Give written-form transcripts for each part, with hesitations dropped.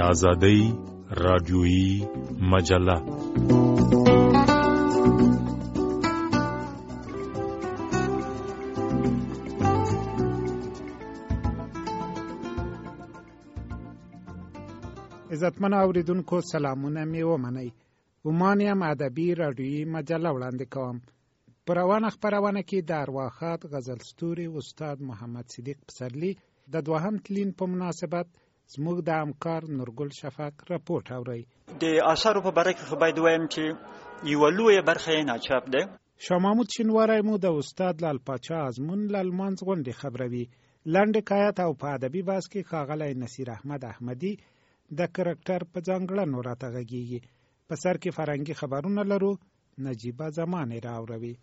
آزادۍ رادیویی مجله. عزتمن اوریدونکو سلامونه می ومنئ. عمان یم ادبي رادیویي مجله وړاندې کوم. په روانه خپرونه کې د ارواښاد غزل ستوري استاد محمد صدیق پسرلي د دوهم تلین په مناسبت زموږ د همکار نورګل شفق راپورټ اورئ. د آثارو په باره کې خو باید ووایم چې یوه لویه برخه یې ناچاپ ده. شاه محمود شینواری مو د استاد لعل پاچا ازمون له لمانځ غونډې خبروي. لنډ حکایت او په ادبي بحث کې ښاغلی نصیر احمد احمدي د کرکټر په ځانګړنو راته غږیږي. په سر کې فرهنګي خبرونه لرو. نجیبه زمانې راوروي.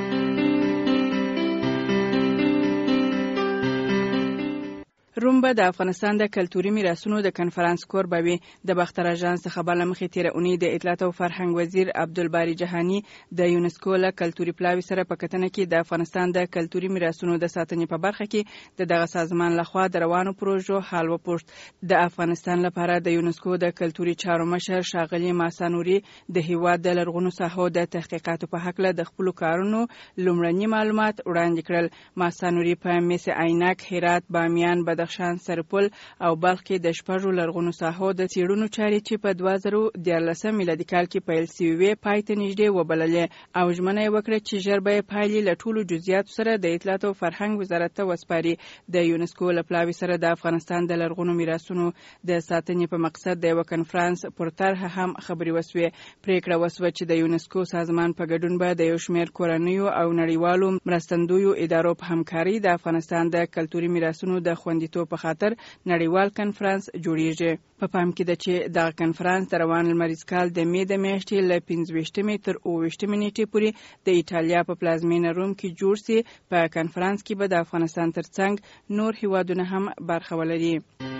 روم به د افغانستان د کلتوري میراثونو د کنفرانس کوربه وي. د باختر اژانس څخه بل مخې تیره اونۍ د اطلاعات او فرهنګ وزیر عبدالباری جهانی د یونسکو له کلتوري پلاوي سره په کتنه کې د افغانستان د کلتوري میراثونو د ساتنې په برخه کې دغه سازمان لخوا د روانو پروژو حال وپوښت. د افغانستان لپاره د یونسکو د کلتوري چارو مشر ښاغلي ماسانوري د هیواد د لرغونو ساحو د تحقیقاتو په هکله د خپلو کارونو لومړني معلومات وړاندې کړل. ماسانوري په مس عینک، هرات، بامیان، بدخشان، سرپل او بلخ کې د شپږو لرغونو ساحو د څېړنو چارې چې په 2014 میلادي کال کې پیل شوې وې پای ته نږدې وبللې او ژمنه یې وکړه چې ژر به پایلې له ټولو جزئیاتو سره د اطلاعات او فرهنګ وزارت ته وسپاري. د یونسکو له پلاوي سره د افغانستان د لرغونو میراثونو د ساتنې په مقصد د یو کنفرانس پر طرحه هم خبرې وسوې. پریکړه وسوه چې د یونسکو سازمان په ګډون به د یو شمېر کورنیو او نړیوالو مرستندویو ادارو په همکاري د افغانستان د کلتوري میراثونو د خوندیتوب په خاطر نړیوال کنفرانس جوړیږي. په پام کې ده چې دغه کنفرانس د روان لمریز کال د مې د میاشتې له 15 تر 28 نیټې پورې د ایټالیا په پلازمینه روم کې جوړ سي. په کنفرانس کې به د افغانستان ترڅنګ نور هیوادونه هم برخه ولري.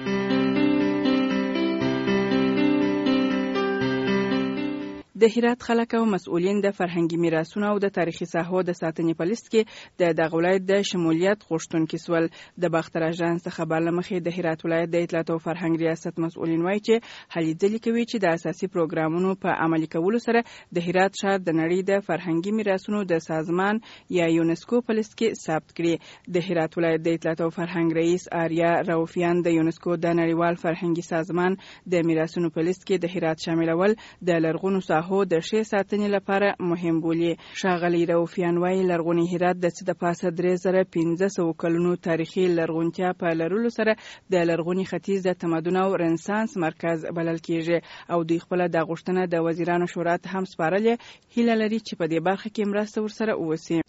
د هرات خلک او مسؤلین د فرهنګي میراثونو او د تاریخي ساحو د ساتنې په لیست کې د دغه ولایت د شمولیت غوښتونکي سول. د باختر اژانس څخه بل مخې د هرات ولایت د اطلاعات او فرهنګ ریاست مسؤلین وایي چې هلې ځلې کوي چې د اساسي پروګرامونو په عملي کولو سره د هرات ښار د نړۍ د فرهنګي میراثونو د سازمان یا یونسکو په لیست کې ثبت کړي. د هرات ولایت د اطلاعات او فرهنګ رئیس آریا راوفیان د یونسکو د نړیوال فرهنګي سازمان د میراثونو په لیست کې د هرات شاملول د لرغونو ساحو د ښې ساتنې لپاره مهم بولي. ښاغلي راوفیان وایي لرغونی هرات د څه د پاسه 3500 کلونو تاریخي لرغونتیا په لرلو سره د لرغوني ختیځ د تمدن او رنسانس مرکز بلل کیږي او دوی خپل د غوښتنه د وزیرانو شورا ته هم سپارلې. هیله لري چې په دې برخه کې مرسته ورسره ووسي.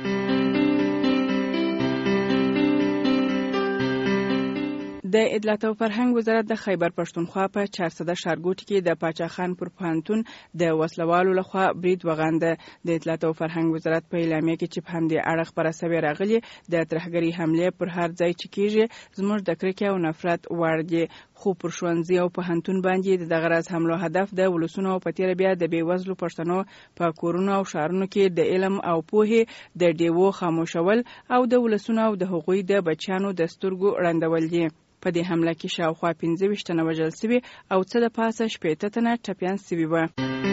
د اطلاعات او فرهنګ وزارت د خیبر پښتونخوا په 400 ښارګوټي کې د پاچا خان پر پوهنتون د وسلوالو لخوا برید وغانده. د اطلاعات او فرهنګ وزارت په اعلامیه کې چې په همدې اړه خبره سوې راغلي د ترهګرۍ حملې پر هر ځای چې کیږي زموږ د کرکې او نفرت وړ دي، خو پر ښوونځي او پوهنتون باندې د دغه راز حملو هدف د ولسونو او په تېره بیا د بېوزلو پښتنو په کورونو او ښارونو کې د علم او پوهې د ډیوو خاموشول او د ولسونو او د هغوی د بچیانو د سترګو ړندول دي. په دې حمله کې شاوخوا 25 تنه وژل شوي او څه د پاسه 80 تنه ټپیان شوي وو.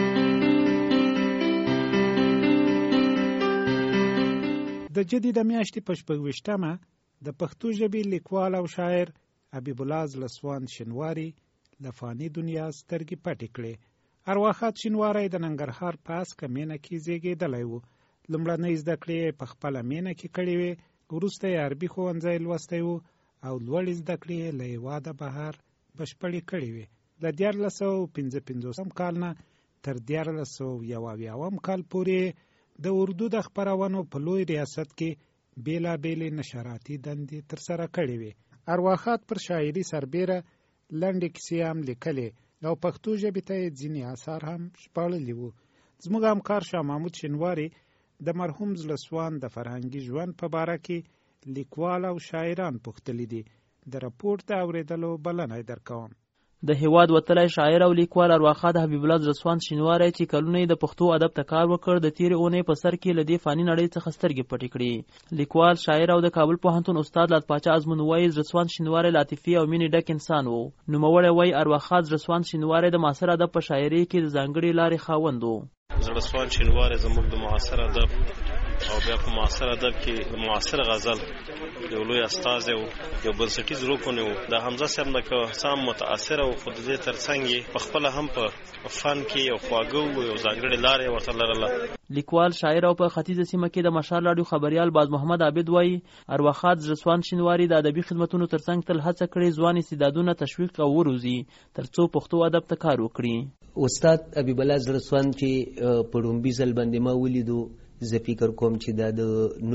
د جدي د میاشتې په 26مه د پښتو ژبې لیکوال او شاعر حبیب الله زلسوان شینواری له فاني دنیا سترګې پټې کړې. ارواښاد شینواری د ننګرهار په هسکه مینه کې زیږېدلی و. لومړنۍ زده کړې یې په خپله مینه کې کړې وې. وروسته یې عربي ښوونځی لوستی و او لوړې زده کړې له هېواده بهر بشپړې کړې وې. له 1455 کال نه تر 1471 کال پورې د اردو د خپرونو په لوی ریاست کې بېلابېلې نشراتي دندې ترسره کړې وې. ارواښاد پر شاعري سربیره لنډې کیسې هم لیکلې او پښتو ژبې ته یې ځینې اثار هم ژباړلي وو. زموږ همکار شاه محمود شینواری د مرحوم زلسوان د فرهنګي ژوند په باره کې لیکوال او شاعران پوښتلي دي. د راپورټ د اورېدلو بلنه درکوم. د هیواد وتلی شاعر او لیکوال ارواښاد حبیب الله زړسوان شینواری چې کلونه یې د پښتو ادب ته کار وکړ، د تېرې اونۍ په سر کې له دې فاني نړۍ څخه سترګې پټې کړې. لیکوال، شاعر او د کابل پوهنتون استاد لات پاچا ازمون وایي زړسوان شینواری له عاطفې او مینې ډک انسان و. نوموړی وایي ارواښاد زړسوان شینواری د معاصر ادب په شاعري کې د ځانګړې لارې خاوند و. زړسوان شینواری زموږ د معاصر ادب او بیا په معاصر ادب کې د معاصر غزل یو لوی استازی و، یو بنسټیز رکن و. د حمزه صاحب نه که سم متاثر و، خو د دې ترڅنګ یې په خپله هم په فن کې یو خواږه و، یو ځانګړې لاره یې ورته لرله. لیکوال، شاعر او په ختیځه سیمه کې د مشال راډیو خبریال باز محمد عابد وایي ارواښاد زړسوان شینواری د ادبي خدمتونو ترڅنګ تل هڅه کړې ځوان استعدادونه تشویق او وروزي ترڅو پښتو ادب ته کار وکړي. استاد حبیب الله زړسوان چې په ړومبي ځل باندې ما ولیدو، زه فکر کوم چې دا د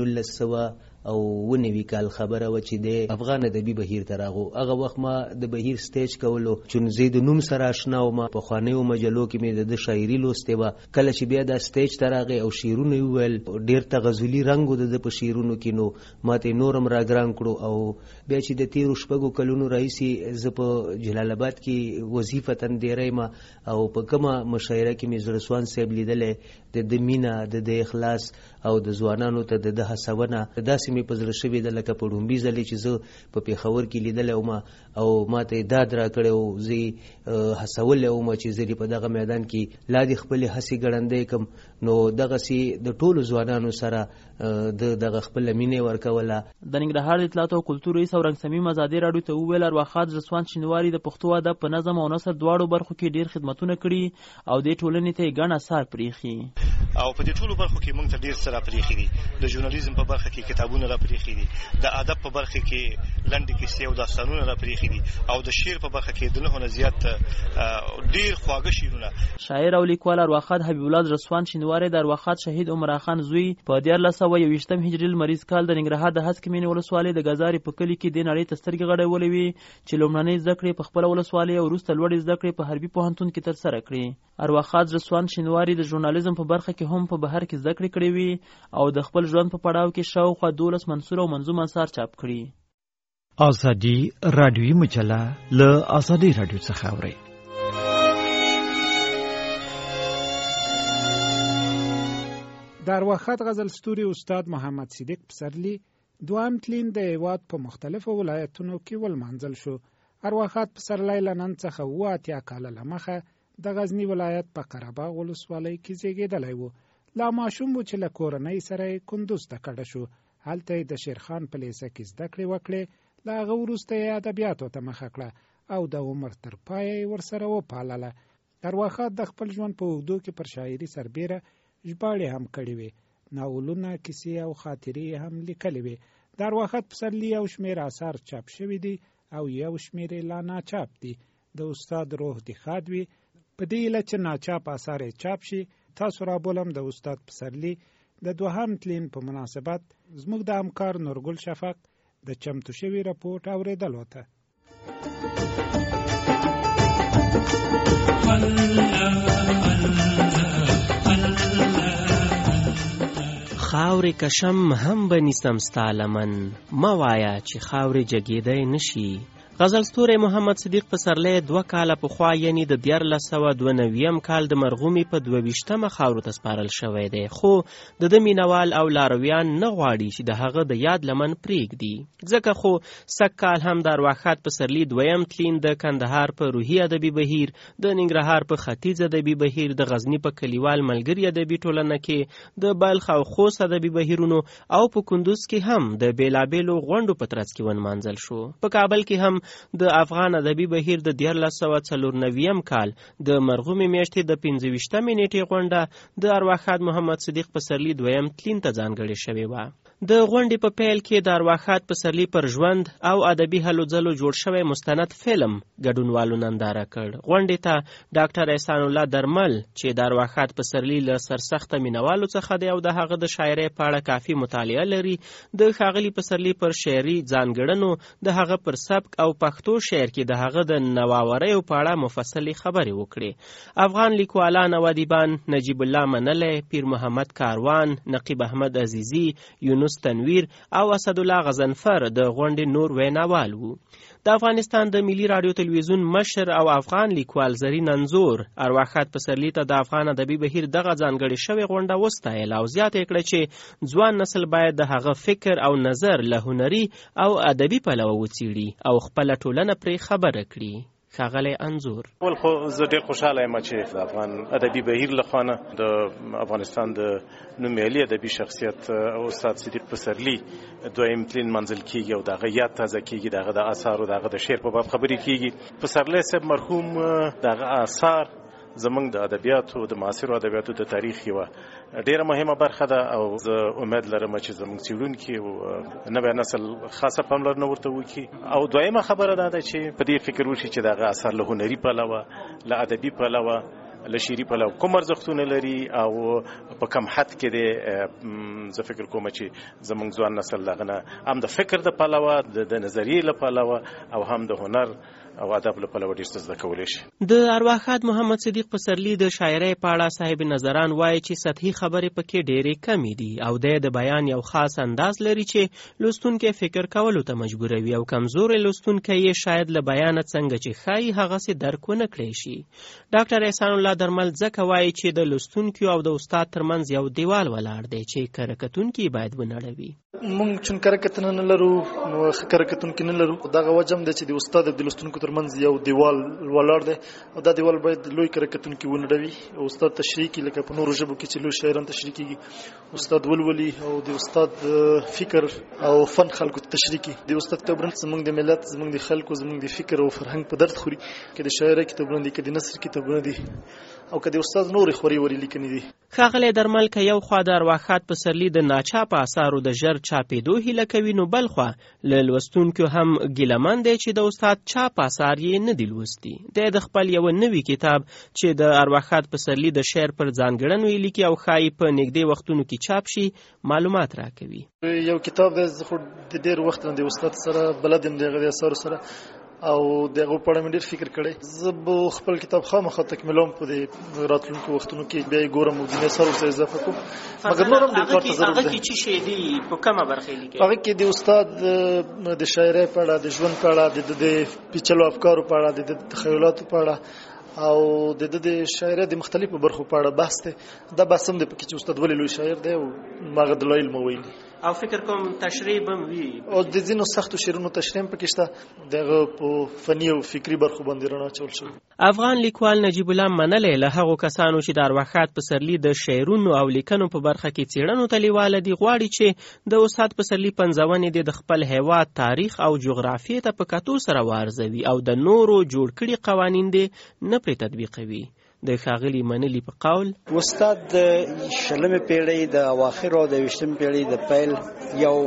1990 کال خبره و چې د افغان ادبي بهیر ته راغو. هغه وخت ما د بهیر سټیج کولو چې زه د نوم سره آشنا وم، په خوانیو مجلو کې مې د شاعري لوستې وه. کله چې بیا دا سټیج ته راغی او شعرونه یې وویل، ډېر تغزلي رنګ و د په شعرونو کې، نو ما ته یې نورم راګران کړو. او بیا چې د تېرو 6 کلونو راهیسې زه په جلال آباد کې وظیفتاً ډېری یم او په کومه مشاعره کې مې زړسوان صاحب لیدلی، د مینه، د اخلاص او د ځوانانو ته د هڅونه داسې مې په زړه شوې ده لکه په ړومبي ځلې چې زه په پېښور کې لیدلی وم او ما ته یې داد راکړی و. زه یې هڅولی وم چې زه دې په دغه میدان کې لا دې خپلې هڅې ګړندی کړم. نو دغسې د ټولو ځوانانو سره د دغه خپله مینې ورکوله. د ننګرهار د اطلاعاتو او کلتور رئیس او رنګ سمیم ازادي راډیو ته وویل ارواښاد زړسوان شینواری د پښتو ادب په نظم او نثر دواړو برخو کې ډېر خدمتونه کړي او دې ټولنې ته یې ګڼ اثار پرېښي. او په دې ټولو برخو کې موږ ته ډېر څه راپرېښي دي. د ژورنالیزم په برخه کې کتابونه راپرېښي دي، د ادب په برخه کې لنډې کیسې او داستانونه راپرېښي دي، او د شعر په برخه کې د 9 نه زیات ډېر خواږه شعرونه. شاعر او لیکوال ارواښاد حبیب الله زړسوان شینواری د ارواښاد شهید عمرا خان زوی په 1421 هجري لمریز کال د ننګرهار د هسکمینې ولسوالۍ د ګزارې په کلي کې د نړۍ ته سترګې غړولې وي چې لومړنۍ زده کړې په خپله ولسوالۍ او وروسته لوړې زده کړې په حربي پوهنتون کې ترسره کړې. ارواښاد زړسوان شینواری د ژورنالیزم په برخه کې هم په بهر کې زده کړې کړې وي او د خپل ژوند په پړاو کې شاوخوا 12 منثور او منظوم اثار چاپ کړي. ازادي راډیوي مجله له ازادي راډیو څخه اورئ. د ارواښاد غزل ستوري استاد محمد صدیق پسرلي دوام تلین د هیواد په مختلفو ولایتونو کې ولمانځل شو. ارواښاد پسرلی له نن څخه 80 کاله له مخه د غزني ولایت په قرهباغ ولسوالۍ کې زیږېدلی و. لا ماشوم و چې له کورنۍ سره یې کندوز ته کډه شو. هلته یې د شیرخان په لیسه کې زده کړې وکړې. له هغه وروسته یې ادبیاتو ته مخه کړه او د عمر تر پایه یې ورسره وپالله. ارواښاد د خپل ژوند په اوږدو کې پر شاعري سربیره ژباړې هم کړې وې، ناولونه، کیسې او خاطرې هم لیکلې وې. د ارواښاد پسرلي یو شمېر اثار چاپ شوي دي او یو شمېر یې لا ناچاپ دي. د استاد روح دې ښاد وي. په دې هیله چې ناچاپ اثار یې چاپ شي، تاسو رابولم د استاد پسرلي د 2 تلین په مناسبت زموږ د همکار نورګل شفق د چمتو شوي رپورټ اورېدلو ته. خاورې کشم هم بنیسم ستا لمن، مه وایه چې خاورې جګېدی نشي. غزل ستوری محمد صدیق پسرلی 2 کاله پخوا یعنی د 1492 کال د مرغومي په 22مه خاورو ته سپارل شوی دی، خو د ده مینوال او لارویان نه غواړي چې د هغه د یاد لمن پرېږدي. ځکه خو سږ کال هم د ارواښاد پسرلي 2م تلین د کندهار په روحي ادبي بهیر، د ننګرهار په ختیځ ادبي بهیر، د غزني په کلیوال ملګري ادبي ټولنه کې، د بلخ او خوست ادبي بهیرونو او په کندوز کې هم د بیلابیلو غونډو په ترڅ کې ونمانځل شو. په کابل کې هم د افغان ادبي بهیر د 1494 کال د مرغومي میاشتې د 25مې نیټې غونډه د ارواښاد محمد صدیق پسرلي 2م تلین ته ځانګړې شوې وه. د غونډې په پیل کې د ارواښاد پسرلي پر ژوند او ادبي هلو ځلو جوړ شوی مستند فلم ګډونوالو ننداره کړ. غونډې ته ډاکټر احسان الله درمل چې د ارواښاد پسرلي له سرسخته مینوالو څخه دی او د هغه د شاعرۍ په اړه کافي مطالعه لري، د ښاغلي پسرلي پر شعري ځانګړنو، د هغه پر سبک او پښتو شعر کې د هغه د نوآوریو په اړه مفصلې خبرې وکړې. افغان لیکوالان او ادیبان نجیب الله منلی، پیر محمد کاروان، نقیب احمد عزیزي، یونس یونس تنویر او اسدالله غضنفر د غونډې نور ویناوال وو. د افغانستان د ملي رادیو تلویزیون مشر او افغان لیکوال زرین انځور ارواښاد پسرلي ته د افغان ادبي بهیر دغه ځانګړې شوې غونډه وستایله او زیاته کړه چې ځوان نسل باید د هغه فکر او نظر له هنري او ادبي پلوه وڅېړي او خپله ټولنه پرې خبره کړي. ښاغلی انځور: اول خو زه ډېر خوشحاله یم چې د افغان ادبي بهیر له خوا نه د افغانستان د نومیالي ادبي شخصیت استاد صدیق پسرلي دویم تلین منزل کېږي او د هغه یاد تازه کېږي، د هغه د اثارو د هغه د شعر په باب خبرې کېږي. پسرلی صاحب مرحوم د هغه اثار زمونږ د ادبیاتو د معاصرو ادبیاتو د تاریخ یوه ډېره مهمه برخه ده او زه امید لرم چې زمونږ څېړونکي او نوی نسل خاصه پاملرنه ورته وکړي. او دویمه خبره دا ده چې په دې فکر وشي چې د هغه اثار له هنري پلوه، له ادبي پلوه، له شعري پلوه کوم ارزښتونه لري او په کم حد کې دی. زه فکر کوم چې زمونږ ځوان نسل دغه نه هم د فکر د پلوه، د نظریې له پلوه او هم د هنر او ادب له پلوه ډېر څه زده کولی شي. د ارواښاد محمد صدیق پسرلي د شاعرۍ په اړه صاحب نظران وایي چې سطحي خبرې پکې ډېرې کمې دي او د بیان یو خاص انداز لري چې لوستونکی فکر کولو ته مجبوروي او کمزوري لوستونکی یې شاید له بیانه څنګه چې ښایي هغسې درک ونه کړی شي. ډاکټر احسان الله درمل ځکه وایي چې د لوستونکیو او د استاد ترمنځ یو دیوال ولاړ دی چې کره کتونکي باید ونړوي. مونږ چون کره کتنه نه لرو نو کره کتونکي نه لرو، دغه وجه هم دی چې د استاد او د لوستونکو ترمنځ یو دیوال ولاړ دی او دا دیوال باید لوی کره کتونکي ونړوي او استاد تشریح کړي، لکه په نورو ژبو کې چې لوی شاعران تشریح کېږي استاد ولولي او د استاد فکر او فن خلکو ته تشریح کړي. د استاد کتابونه زموږ د ملت، زموږ د خلکو، زموږ د فکر او فرهنګ په درد خوري، که د شاعرۍ کتابونه دي، که د نثر کتابونه دي او که د استاد نورې خوري وري لیکنې دي. ښاغلی درمل که یو خوا د ارواښاد پسرلي د ناچاپه اثارو د ژر چاپېدو هیله کوي، نو بل خوا له لوستونکو هم ګیلهمن دی چې د استاد چاپ اثار یې نه دي لوستي. دی د خپل یو نوي کتاب چې د ارواښاد پسرلي د شعر پر ځانګړنو یې لیکي او ښایي په نږدې وختونو کې چاپ شي معلومات راکوي. یو کتاب دی، زه خو د ډېر وخت نه د استاد سره بلد یم، د هغه د اثارو سره او دغه په اړه مې ډېر فکر کړی. زه به خپل کتاب خامخا تکمیلوم په دې راتلونکو وختونو کې، بیا یې ګورم او ځینې اثارو ته اضافه کوم. مګر نور هم ډېر کار ته ضرورت دی. هغه کې چې شی دي په کومه برخه یې لیکي؟ هغه کې د استاد د شاعرۍ په اړه، د ژوند په اړه، د پیچلو افکارو په اړه، د تخیلاتو په اړه او د شاعرۍ د مختلفو برخو په اړه بحث دی. دا بحث هم دی پکې چې استاد ولې لوی شاعر دی او هغه دلایل مو ویلي او فکر کوم تشریح به وي او د ځینو سختو شعرونو تشریح هم پکې شته، دغه په فني او فکري برخو باندې رڼا اچول شوې. افغان لیکوال نجیب الله منلی له هغو کسانو چې د ارواښاد پسرلي د شعرونو او لیکنو په برخه کې څېړنو ته لیواله دي غواړي چې د استاد پسرلي پنځونې د خپل هیواد تاریخ او جغرافیې ته په کتو سره وارزوي او د نورو جوړ کړي قوانین دې نه پرې تطبیقوي. د ښاغلي منلي په قول استاد د شلمې پیړۍ د اواخرو او د 20مې پیړۍ د پیل یو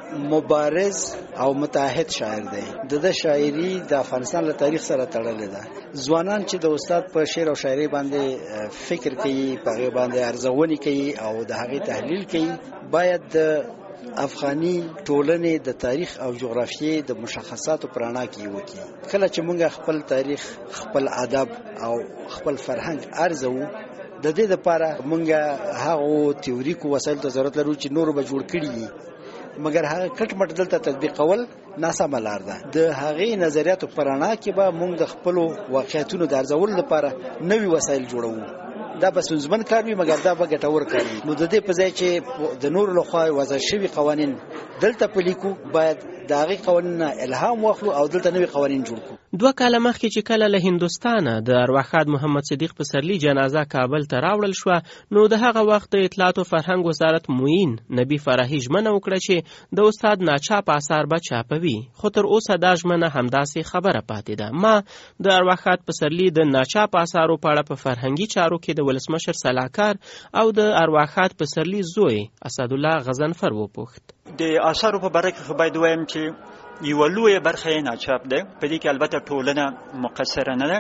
مبارز او متعهد شاعر دی. د شاعري د افغانستان له تاریخ سره تړلې ده. ځوانان چې د استاد په شعر او شاعري باندې فکر کوي، په هغه باندې ارزونې کوي او د هغې تحلیل کوي، باید د افغاني ټولنې د تاریخ او جغرافیې د مشخصاتو په رڼا کې وکړي. کله چې موږ خپل تاریخ، خپل ادب او خپل فرهنګ ارزو، د دې لپاره موږ هغه تیوریکو وسایل ته ضرورت لرو چې نور به جوړ کړي، مګر هغه کټ مټ دلته تطبیقول ناسمه لار ده. د هغې نظریاتو په رڼا کې به موږ د خپلو واقعیتونو د ارزولو لپاره نوي وسایل جوړوو. دا به ستونزمن کار وي، مګر دا به ګټور کار وي. نو د دې په ځای چې د نورو لخوا وضع شوي قوانین دلته پلیکو، باید د هغې قوانین الهام واخلو او دلته نوي قوانین جوړ کړو. 2 کاله مخکې چې کله له هندوستانه د ارواښاد محمد صدیق پسرلي جنازه کابل ته راوړل شوه، نو د هغه وخت د اطلاعات او فرهنګ وزارت معین نبی فرحي ژمنه وکړه چې د استاد ناچاپ اثار به چاپوي، خو تر اوسه دا ژمنه همداسې خبره پاتې ده. ما د ارواښاد پسرلي د ناچاپ اثارو په اړه په فرهنګي چارو کې د ولسمشر سلاکار او د ارواښاد پسرلي زوی اسدالله غضنفر وپوښت. د اثارو په باره کې باید وایم چې یوه لویه برخه یې ناچاپ ده. په دې کې البته ټولنه مقصره نه ده،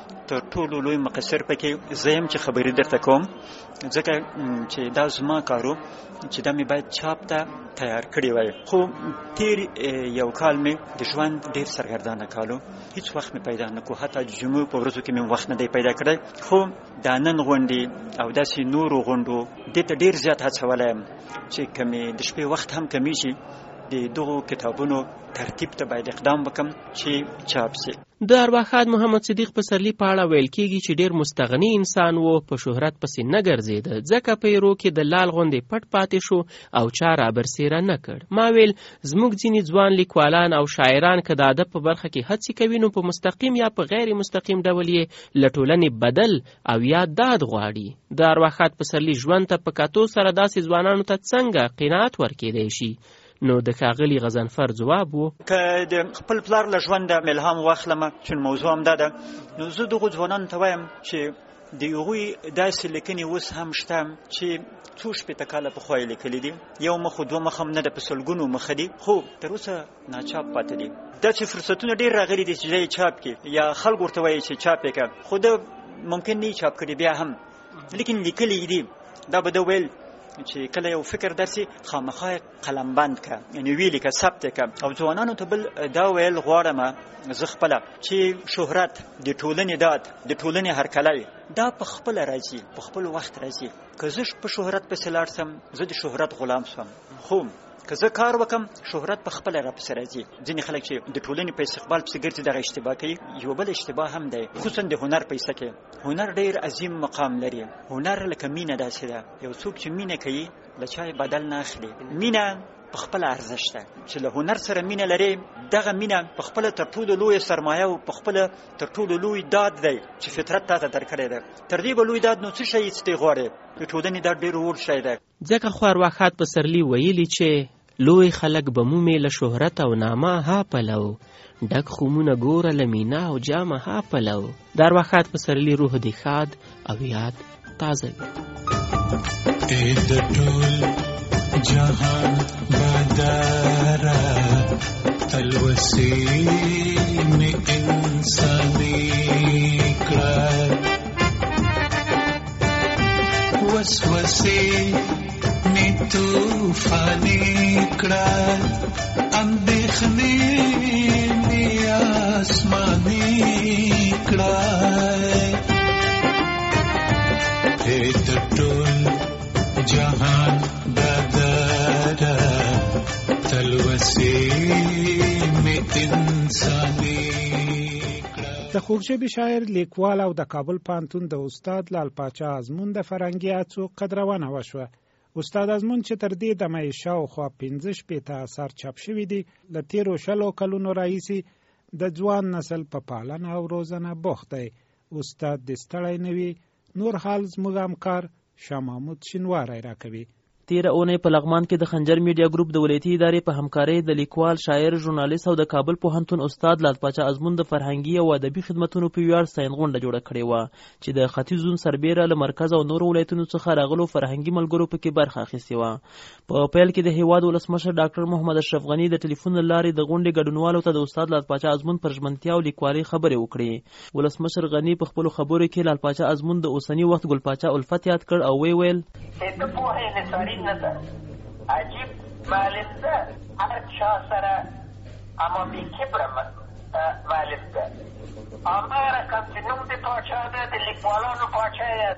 تر ټولو لوی مقصر پکې زه یم چې خبرې درته کوم، ځکه چې دا زما کارو چې دا مې باید چاپ ته تیار کړی وای. خو تیر یو کال مې د ژوند ډېر سرګردانه کالو، هیڅ وخت مې پیدا نه کو، حتی جمعو په ورځو کې مې وخت نه دی پیدا کړی. خو دا نن غونډې او داسې نورو غونډو دې ته ډېر زیات هڅولی یم چې که مې د شپې وخت هم کمی شي د دغو کتابونو ترتیب ته باید اقدام وکم چې چاپ شي. د ارواښاد محمد صدیق پسرلي په اړه ویل کېږي چې ډېر مستغني انسان و، په شهرت پسې نه ګرځېده، ځکه په ایرو کې د لال غوندې پټ پاتې شو او چا رابرسېره نه کړ. ما ویل زموږ ځینې ځوان لیکوالان او شاعران که د ادب په برخه کې هڅې کوي نو په مستقیم یا په غیر مستقیم ډول یې له ټولنې بدل او یا داد غواړي. د ارواښاد پسرلي ژوند ته په کتو سره داسې ځوانانو ته څنګه قناعت ورکېدی شي؟ نو د ښاغلي غضنفر ځواب و که د خپل پلار له ژونده الهام واخلمه، چې موضوع هم دا ده، نو زه دغو ځوانانو ته وایم چې د هغوی داسې لیکنې اوس هم شته چې څو شپېته کاله پخوا یې لیکلي دي، یو مخ و دوه مخ هم نه ده، په سلګونو مخه دي، خو تر اوسه ناچاپ پاتې دي. داسې فرصتونه ډېر راغلي دي چې یې چاپ کړي یا خلک ورته وایي چې چاپ یې کړه، خو ده ممکن نه یې چاپ کړي بیا هم، لیکن لیکلي دي. دا به ده ویل چې کله یو فکر درسي خامخا قلم بند که، یعنی ویلي که، ثبت که. او ځوانانو ته بل دا ویل غواړم زه خپله چې شهرت د ټولنې داد، د ټولنې هرکلی دا په خپله راځي، په خپل وخت راځي. که زه په شهرت پسې لاړ سم، زه د شهرت غلام سوم، خو که زه کار وکم شهرت په خپله را پسې راځي. ځینې خلک چې د ټولنې په استقبال پسې ګرځي دغه اشتباه کوي. یو بل اشتباه هم دی، خصوصا د هنر پیسه کې. هنر ډېر عظیم مقام لري. هنر لکه مینه داسې ده، یو څوک چې مینه کوي له چا بدل نه اخلي. مینه په خپل ارزښت ده، چې له هنر سره مینه لري، دغه مینه په خپل تر ټولو لوی سرمایه او په خپل تر ټولو لوی داد دی چې فطرت تاته درکړی ده. تر دې به لوی داد نو څه شی چې غواړي د ټولنې دا ډېر وړ شی ده. ځکه خو ارواښاد پسرلي ویلي چې لوی خلک به مومې له شهرت او نامه ها پلو، ډک خمونه ګوره له مینا او جامه ها پلو. د ارواښاد پسرلي روح دې ښاد او یاد تازه وي. د ټول جهان بداره تلوسې مې انساني کړه، وسوسې مې طوفاني کړه، اندېښنې مې آسماني کړه. د ټول جهان بدره تلوسې مې انساني کړه. د خوږژبې شاعر، لیکوال او د کابل پوهنتون د استاد لال پاچا ازمون د فرهنګي هڅو قدرونه وشوه. استاد ازمون چې تر دې دمه یې شاوخوا 15 شپېته اثار چاپ شوي دي، له تېرو 20 کلونو راهیسې د ځوان نسل په پالنه او روزنه بوخت دی. استاد دې ستړی نه وي. نور حال زموږ همکار شاه محمود شینواری راکوي. تیره اونۍ په لغمان کې د خنجر میډیا ګروپ د ولایتي ادارې په همکارۍ د لیکوال، شاعر، ژورنالیست او د کابل پوهنتون استاد لال پاچا ازمون د فرهنګي او ادبي خدمتونو په ویاړ ساين غونډه جوړه کړې وه چې د ختیځ زون سربیره له مرکز او نورو ولایتونو څخه راغلو فرهنګي ملګرو پکې برخه اخیستې وه. په پیل کې د هیواد ولسمشر ډاکټر محمد اشرف غني د ټلیفون له لارې د غونډې ګډونوالو ته د استاد لال پاچا ازمون پر ژمنتیا او لیکوالۍ خبرې وکړې. ولسمشر غني په خپلو خبرو کې لال پاچا ازمون د اوسني وخت ګل پاچا الفت یاد کړ او ویل عجیب معلم ده، هر چا سره اما بی کبره معلم ده. اما رقم چې نوم د پاچا ده، د لیکوالانو پاچا یې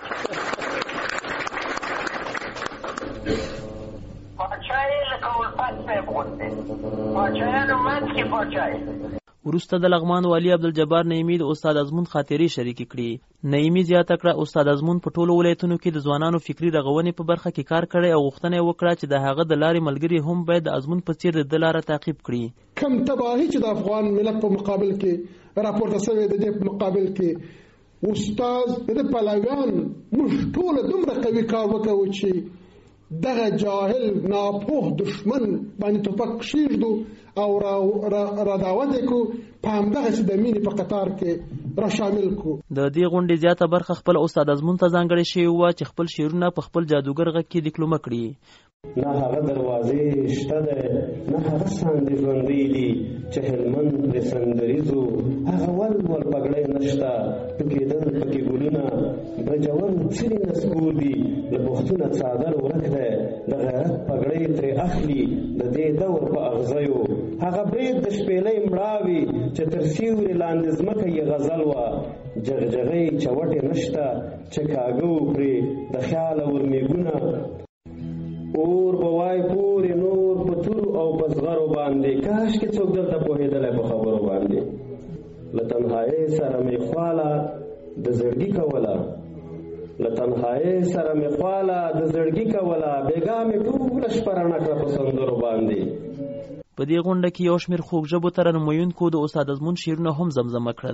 پاچا یې لکه الفت صاحب غوندې، پاچایانو منځ کې پاچا یې. وروسته د لغمان والي عبدالجبار نعیمي د استاد ازمون خاطرې شریکې کړي. نعیمي زیاته کړه استاد ازمون په ټولو ولایتونو کې د ځوانانو فکري رغونې په برخه کې کار کړی او غوښتنه یې وکړه چې د هغه د لارې ملګري هم باید د ازمون په څیر د لاره تعقیب کړي. کم تباهي چې د افغان ملت په مقابل کې راپورته شوې د دې په مقابل کې استاد د پلویان موږ ټول دومره قوي کار وکړو چې دغه جاهل ناپوه دشمن باندې توپک کښېږدو او را دعوت یې کړو، په همدغسې د مینې په قطار کې را شامل کړو. د دې غونډې زیاته برخه خپل استاد ازمون ته ځانګړې شوې وه چې خپل شعرونه په خپل جادوګر غږ کې دکلمه کړي. نه هغه دروازې شته ده، نه هغه ساندې ژوندۍ دي چې هلمند پرې سندریزو، هغه ول پګړۍ نشته ټوکېدل پکې ګلونه، برجول څرې نسکور دي له پښتونه څادر ورک دی، د غیرت پګړۍ ترې اخلي د دې دور په اغزیو، هغه برید د شپېلۍ مړاوي چې تر سیوري لاندې ځمکه یې غزل وه، جغجغۍ چوټې نشته چې کاږه وکړي د خیاله ورمېږونه، اور به وای پورې نور په تورو او په زغرو باندې، کاشکې څوک دلته پوهېدلی په خبرو باندې، له تنهایۍ سره مې خواله د زړګي کوله، له تنهایۍ سره مې خواله د زړګي کوله، بېګا مې ټوله شپه رڼه کړه په سندرو باندې. په دې غونډه کې یو شمېر خوږ ژبو ترنمویونکو د استاد ازمون شعرونه هم زمزمه کړل.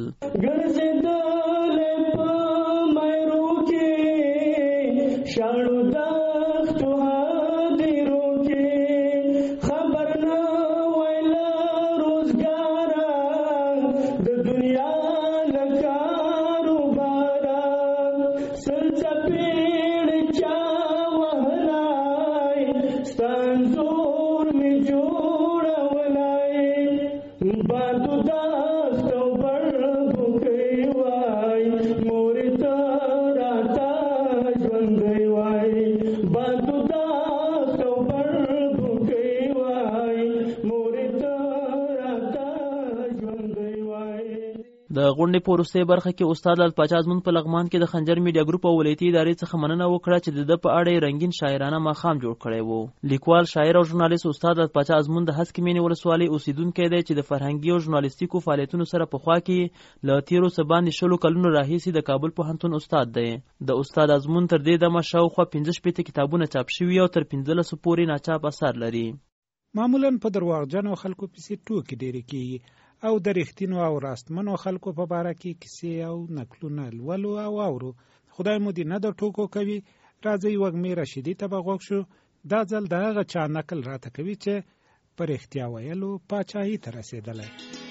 د غونډې په وروستۍ برخه کې استاد لال پاچا ازمون په لغمان کې د خنجر میډیا ګروپ او ولایتي ادارې څخه مننه وکړه چې د ده په اړه یې رنګین شاعرانه ماښام جوړ کړی و. لیکوال، شاعر او ژورنالیست استاد لال پاچا ازمون د هسکې مینې ولسوالۍ اوسیدونکی دی چې د فرهنګي او ژورنالیستیکو فعالیتونو سره پخوا کې له تېرو څه باندې 20 کلونو راهیسې د کابل پوهنتون استاد دی. د استاد ازمون تر دې دمه شاوخوا 15 کتابونه چاپ شوي او تر 15 پورې ناچاپ اثار لري. معمولا په درواغجنو خلکو پسې ټوکې ډېرې کېږي او د رښتینو او راستمنو خلکو په باره کې کیسې او نکلونه لولو او اورو. خدای مو دې نه د ټوکو کوي. راځئ وږمې رشیدي ته به غوږ شو. دا ځل د هغه چا نکل راته کوي چې په رښتیا ویلو پاچاهي ته رسېدلی.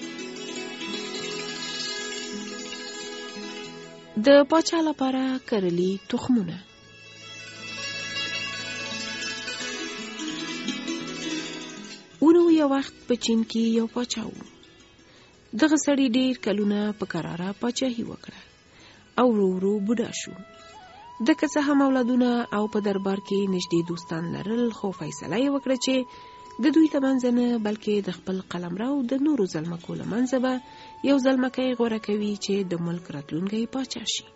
د پاچا لپاره کرلي تخمونه. اونو یو وخت په چین کې یو پاچا و. دغه سړي ډېر کلونه په کراره پاچاهي وکړه او ورو ورو بوډا شو. د که څه هم اولادونه او په دربار کې نږدې دوستان لرل، خو فیصله یې وکړه چې د دوی ترمنځ نه بلکې د خپل قلمرو د نورو زلمکو له منځه به یو زلمکی غوره کوي چې د ملک راتلونکی پاچا شي.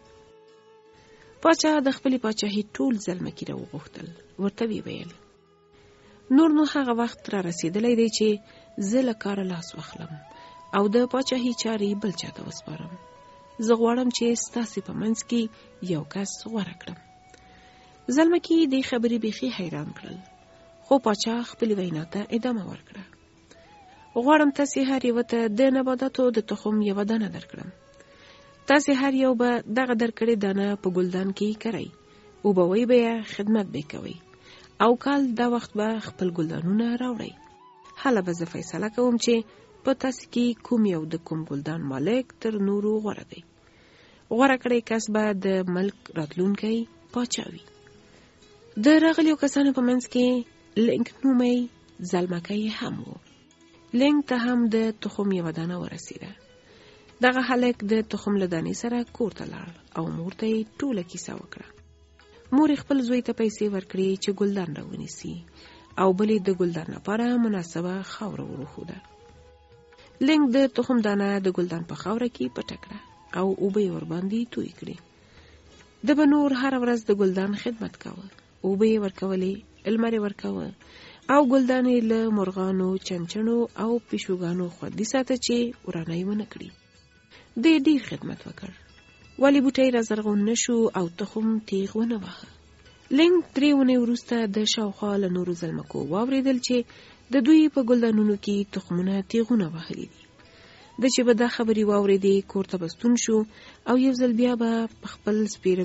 پاچا د خپلې پاچاهي ټول زلمکي راوغوښتل. ورته ویې ویل: نور نو هغه وخت را رسېدلی دی چې زه له کاره لاس واخلم او د پاچاهي چارې بل چاته وسپارم. زه غواړم چې ستاسې په منځ کې یو کس غوره کړم. زلمکي دې خبرې بیخي حیران کړل، خو پاچا خپلې وینا ته ادامه ورکړه. غواړم تاسې هر یو ته د نباتاتو د تخم یوه دانه درکړم. تاسې هر یو به دغه درکړې دانه په ګلدان کې کرئ، اوبوئ به یې، خدمت به کوئ او کال دا وخت به خپل ګلدانونه راوړئ. هله به زه فیصله کوم چې په تاسې کې کوم یو د کوم ګلدان مالک تر نورو غوره دی. غوره کړی کس به د ملک راتلونکی پاچا وي. د راغلیو کسانو په منځ کې لینک نومی زلمکی هم و. لینک ته هم د تخم یوه دانه ورسیده. دغه هلک د تخم له دانې سره کور ته لاړ او مور ته یې ټوله کیسه وکړه. مور خپل زوی ته پیسې ورکړې چې ګلدان راونیسي او بلې د ګلدان لپاره مناسبه خاوره وروښوده. لینک د تخم دانه د ګلدان په خاوره کې پټه کړه او اوبه یې ورباندې توی کړې. د به نور هره ورځ د ګلدان خدمت کاوه، اوبه یې ورکولې، لمر یې ورکاوه او ګلدان یې له مرغانو، چنچڼو او پیشوګانو خوندي ساته چې ورانه ونه کړي. دې ډېر خدمت وکړ، ولی بوټی را زرغون نشو او تخم تیغ ونه واهه. لینک 3 اونۍ وروسته د شاوخوا له نورو زلمکو واورېدل چې د دوی په ګلدانونو کې تخمونه تیغونه وهلي دي. د چې به دا خبرې واورېدې، کور ته به ستون شو او یو ځل بیا به خپل سپیره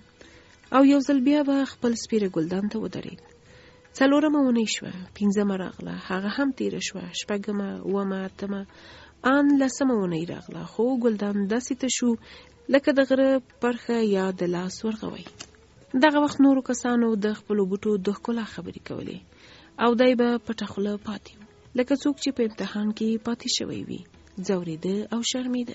ګلدان ته ودرېد. 4مه اونۍ شوه، 5مه راغله، هغه هم تیره شوه، 6مه، 8مه، 8مه، ان 10مه اونۍ راغله، خو ګلدان داسې ته شو لکه د غره پرخه یا د لاس ورغوی. دغه وخت نورو کسانو د خپلو بوټو د ښکلا خبرې کولې او دی به پټه خوله پاتې و، لکه څوک چې په امتحان کې پاتې شوی وي، ځورېده او شرمېده.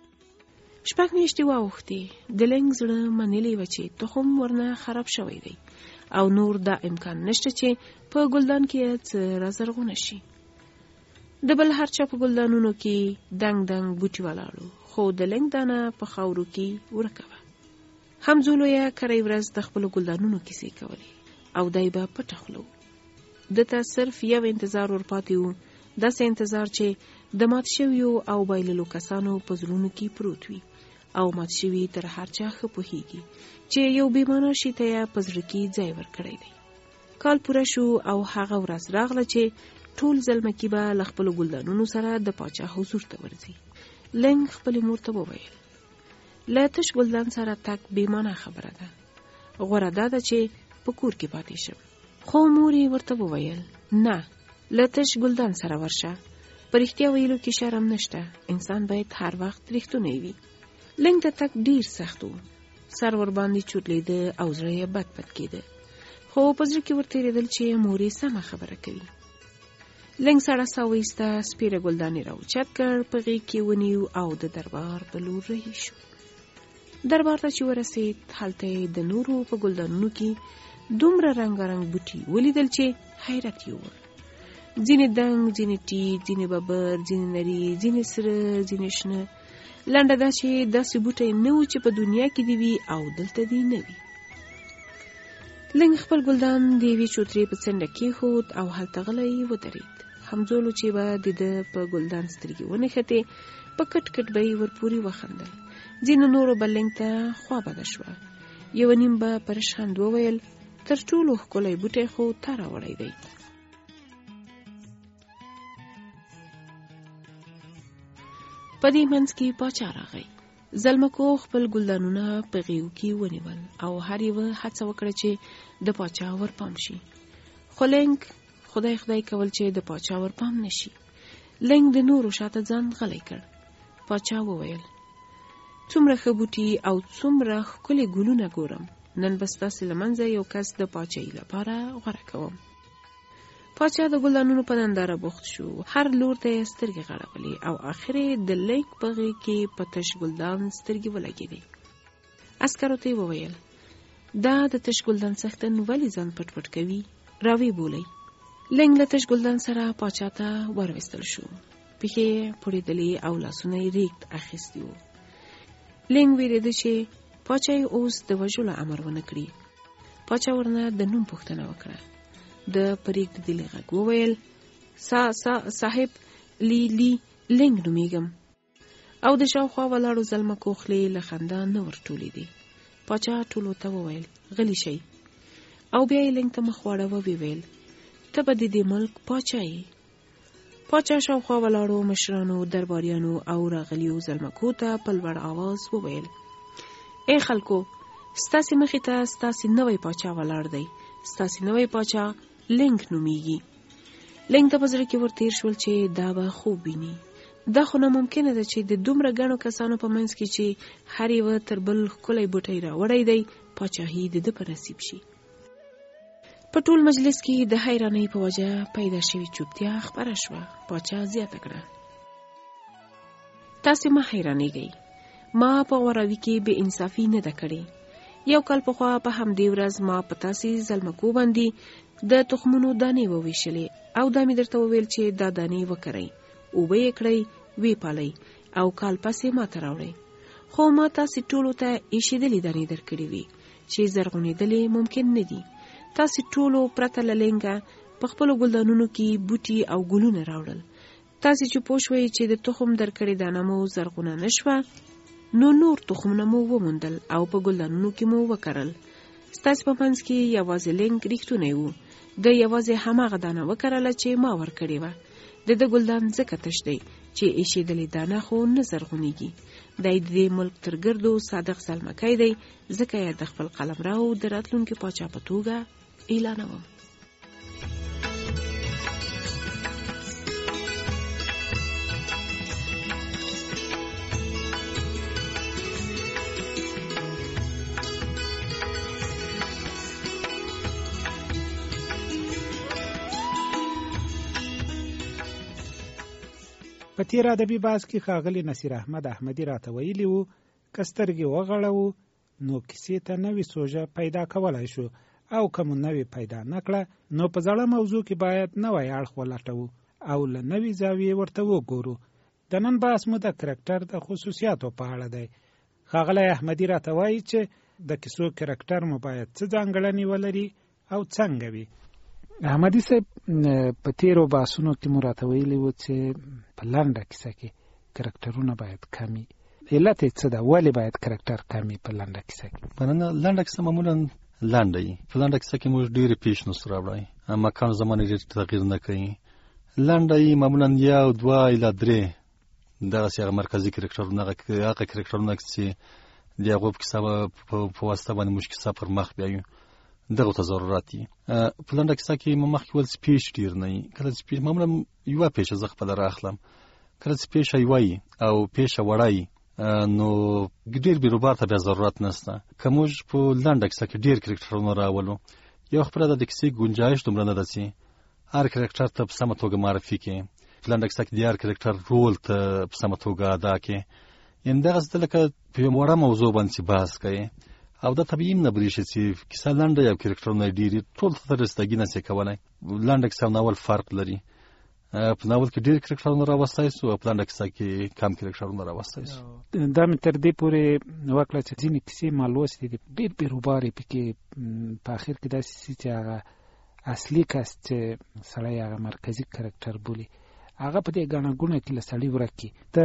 6 میاشتې واوښتې، د لنګ زړه منلې وه چې تخم ورنه خراب شوی دی او نور دا امکان نشته چې په ګلدان کې څه رازرغونه شي. د بل هر چا په ګلدانونو کې دنګ دنګ بوټي ولاړو، خو د لنګ دانه په خاورو کې ورکه وه. همزولو یا کری ورځ د خپلو ګلدانونو کیسې کولې او دی به پټه خوله و. دته صرف یو انتظار ورپاتې و، داسې انتظار چې د مات شویو او بایللو کسانو په زړونو کې پروت وي او مات شوي تر هر چا ښه پوهیږي چې یو بېمانه شي ته یې په زړه کې ځای ورکړی دی. کال پوره شو او هغه ورځ راغله چې ټول زلمکي به له خپلو ګلدانونو سره د پاچا حضور ته ورځي. لنګ خپلې مور ته وویل، له تش ګلدان سره تک بېمانه خبره ده، غوره دا ده چې په کور کې پاتې شم. خو مور یې ورته وویل، نه، له تش ګلدان سره ورشه، په رښتیا ویلو کې شرم نشته، انسان باید هر وخت رښتونی وي. لنګ ته تک ډیر سخت و، سر ور باندې چورلېده او زړه یې بد بد کېده، خو په زړه کې ورتېرېدل چې مور یې سمه خبره کوي. لنګ سړه ساه وایسته، سپېره ګلدان یې راوچت کړ، په غېږ کې ونیو او د دربار په لور رهي شو. دربار ته چې ورسېد، هلته یې د نورو په ګلدانونو کې دومره رنګارنګ بوټي ولیدل چې حیرت یې ووړ. ځینې دنګ، ځینې ټیټ، ځینې ببر، ځینې نري، ځینې سره، ځینې شنه. لنډه دا چې داسې بوټی نه و چې په دنیا کې دی وي او دلته دی نه وي. لنګ خپل ګلدان د یوې چوترې په څنډه کېښود او هلته غلی ودرېد. همزولو چې به د ده په ګلدان سترګې ونښتې، په کټ کټ به یې ورپورې وخندل. ځینو نورو به لنګ ته خوا بده شوه، یو نیم به په رشخند وویل، تر ټولو ښکلی بوټی خو تا راوړی دی. په دې منځ کې پاچا راغی. زلمکو خپل ګلدانونه په غېږو کې ونیول او هر یوه هڅه وکړه چې د پاچا ورپام شي. خو لنګ خدای خدای کول چې د پاچا ورپام نشي. لنګ د نورو شاته ځان غلی کړ. پاچا وویل، څومره ښه بوټي او څومره ښکلي ګلونه ګورم، نن به ستاسې له منځه یو کس د پاچاهۍ لپاره غوره کوم. پاچا د ګلدانونو په ننداره بوخت شو، هر لور ته یې سترګې غړولې او اخر د لنګ په غېږ کې په تش ګلدان سترګې ولګېدې. عسکرو ته یې وویل، دا د تش ګلدان څښتن ولې ځان پټ پټ کوي؟ راوی بولئ. لنګ له تش ګلدان سره پاچا ته وروستل شو. پښې یې پړېدلې او لاسونه یې ریږد اخیستي وو. لنګ وېرېده چې پاچا یې اوس د وژلو امر ونه کړي. پاچا ورنه د نوم پوښتنه وکړه. د پرېږدېدلي غږ وویل، صاحب لی لنګ نومېږم. او د شاوخوا ولاړو زلمکو خولې له خندا نه ورټولېدې. پاچا ټولو ته وویل، غلي شئ. او بیا یې لنګ ته مخ واړوه، ویل، ته به د دې ملک پاچا یې. پاچا شاوخوا ولاړو مشرانو، درباریانو او راغلیو زلمکو ته په لوړ آواز وویل، ای خلکو، ستاسې مخې ته ستاسې نوی پاچا ولاړ دی. ستاسې نوی پاچا لنګ نومېږي. لنګ ته په زړه کې ورتېر شول چې دا به خوب ویني. دا خو ناممکنه ده چې د دومره ګڼو کسانو په منځ کې چې هر یوه تر بل ښکلی بوټی راوړی دی، پاچاهي د ده په نصیب شي. په ټول مجلس کې د حیرانۍ په وجه پیدا شوې چوپتیا خپره شوه. پاچا زیاته کړه، تاسې مه حیرانېږئ، ما په غوراوي کې بې انصافي نه ده کړې. یو کال پخوا په همدې ورځ ما په تاسې زلمکو باندې د تخمونو دانې وویشلې او دا مې درته وویل چې دا دانې وکرئ، اوبه یې کړئ، ویې پالئ او کال پسې ما ته راوړئ. خو ما تاسې ټولو ته ایشېدلې دانې درکړې وي چې زرغونېدلې ممکن نه دي. تاسې ټولو پرته له لنګه په خپلو ګلدانونو کې بوټي او ګلونه راوړل. تاسې چې پوه شوئ چې د تخم درکړې دانه مو زرغونه نه شوه، نو نور تخمونه مو وموندل او په ګلدانونو کې مو وکرل. ستاسې په منځ کې یوازې لنګ رښتونی و. د یوازې هماغه دانه وکرله چې ما ورکړې وه. د ده ګلدان ځکه تش دی چې ایشېدلې دانه خو نه زرغونېږي. دی د دې ملک تر ګردو صادق زلمکی دی، ځکه یې د خپل قلمرو د راتلونکي پاچا په توګه اعلانوم. په تیر ادبي بحث کې ښاغلي نصیر احمد احمدي راته ویلي وو که سترګې وغړوو نو کیسې ته نوې سوژه پیدا کولی شو او که مو نوې پیدا نه کړه نو په زړه موضوع کې باید نوی اړخ ولټوو او له نوې زاویې ورته وګورو. د نن بحث مو د کرکټر د خصوصیاتو په اړه دی. ښاغلی احمدي راته وایي چې د کیسو کرکټر مو باید څه ځانګړنې ولري او څنګه وي. احمدي صاحب په تیرو بحثونو کې مو راته ویلي وو چې په لنډه کیسه کې کرکټرونه باید کمي. علت یې څه ده؟ ولې باید کرکټر کمي په لنډه کیسه کې؟ مننه. لنډه کیسه معمولا لنډه وي. په لنډه کیسه کې موږ ډېرې پیشنهاد راوړی، مکان زمانه ډېر تغییر نه کوي. لنډه یې معمولا یو دوه الی درې دغسې هغه مرکزي کرکټرونه هغه کرکټرونه چې د هغو په کیسه په واسطه باندې موږ کیسه پر مخ بیایو دغو ته ضرورت دي. په لنډه کیسه کې مخکې ول سپیچ ډېر نه وي. کله چې معمولا یوه پیشه زه خپله راخلم، کله چې پیشه یوه وي او پیشه وړه وي نو ډېر بیروبار ته بیا ضرورت نشته. که موږ په لنډه کیسه کې ډېر کرکټرونه راولو، یو خبره ده د کیسې ګنجایش دومره نه ده چې هر کرکټر ته په سمه توګه معرفي کړي. په لنډه کیسه کې د هر کرکټر رول ته په سمه توګه ادا کړي. یعنې دغسې ده لکه په یوه وړه موضوع باندې چې بحث کوي او دا طبیعي نه برېښي چې کیسه لنډه یا کرکټرونه یې ډېر ټول ته رسیدګي نشي کولی. لنډه کیسه او ناول فرق لري. په ناول کې ډېر کرکټرونه راوستی سو او په لنډه کیسه کې کم کرکټرونه راوستی سو. دا مې تر دې پورې وکړه چې ځینې کیسې ما لوستې دي ډېر بیروبار یې پکې په اخر کې داسې شي چې هغه اصلي کس چې سړی هغه مرکزي کرکټر بولي هغه په دې ګڼه ګوڼه کې له سړي ورک کړي. د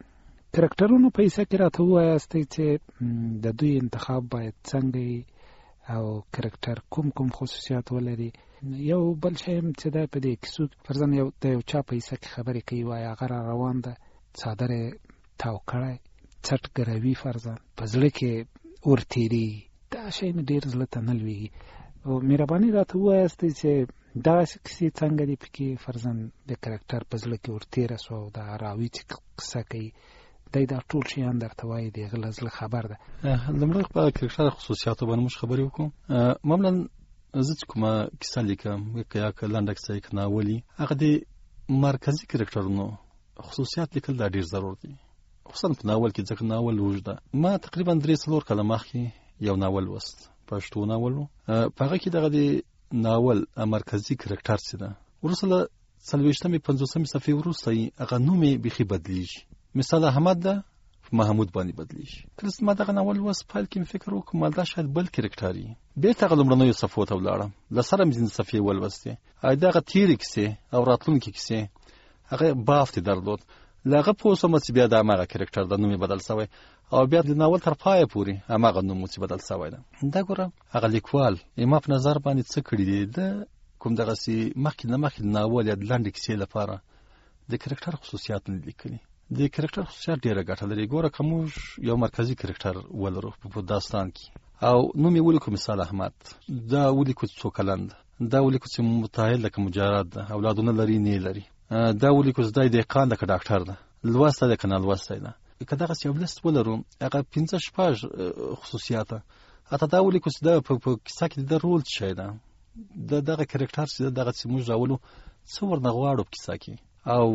کرکټرونو په حصه کې راته ووایاستئ چې د دوی انتخاب باید څنګه وي او کرکټر کوم خصوصیات ولري. یو بل شی هم چې دا په دې کیسو فرضاً د یو چا په حصه کې خبرې کوي وایي هغه را روان ده څادر یې تاو کړی څټ ګروي فرضاً په زړه کې اور تېرېږي. دا شی مې ډېر زړه ته نه لوېږي. مهرباني راته ووایاستئ چې دغسې کیسې څنګه دي پکې فرضاً د کرکټر په زړه کې ور تېره سوه او د راوي چې قصه کوي دی دا ټول شیان درته وایي د هغه له زړه خبر ده. لومړی په کرکټر خصوصیاتو باندې موږ خبرې وکړو. معمولا زه چې کومه کیسه لیکم یا که لنډه کیسه یې که ناول وي هغه د مرکزي کرکټرونو خصوصیات لیکل دا ډېر ضرور دي، خصوصا په ناول کې ځکه ناول اوږده. ما تقریبا 3-4 کاله مخکې یو ناول لوست، پښتو ناول و. په هغه کې دغه د ناول مرکزي کرکټر چې ده وروسته له 40-50 صفحې وروسته هغه نوم یې بیخي بدلېږي. مثال احمد ده محمود باندې بدلېږي. کله چې ما دغه ناول لوست پیل کې مې فکر وکړم دا شاید بل کرکټر وي. بېرته هغه لومړنیو صفحو ته ولاړم، له سره مې ځینې صفحې ولوستې. دغه تېرې کیسې او راتلونکې کیسې هغه بافت یې درلود. له هغه پوه شوم چې بیا د هماغه کرکټر د نوم یې بدل شوی او بیا د ناول تر پایه پورې هماغه نوم چې بدل شوی ده. دا ګوره هغه لیکوال ما په نظر باندې څه کړي دي د کوم دغسې مخکې نه مخکې د ناول یا د لنډې کیسې لپاره د کرکټر خصوصیات نه لیکلي. د کرکټر خصوصیات ډېره ګټه لري. ګوره که موږ یو مرکزي کرکټر ولرو په داستان کې او نوم یې ولیکو مثال احمد، دا ولیکو چې څو کلن ده، دا ولیکو چې متعهد ده که مجرد ده، اولادونه لري نه لري، دا ولیکو چې دی دهقان ده که ډاکټر ده، لوستی ده که نه لوستی ده. که دغسې یو لست ولرو هغه 5-6 خصوصیاته حتی دا ولیکو چې دا په کیسه کې د رول څه شی ده، دغه کرکټر چې دغه چې موږ راولو څه ورنه غواړو په کیسه کې او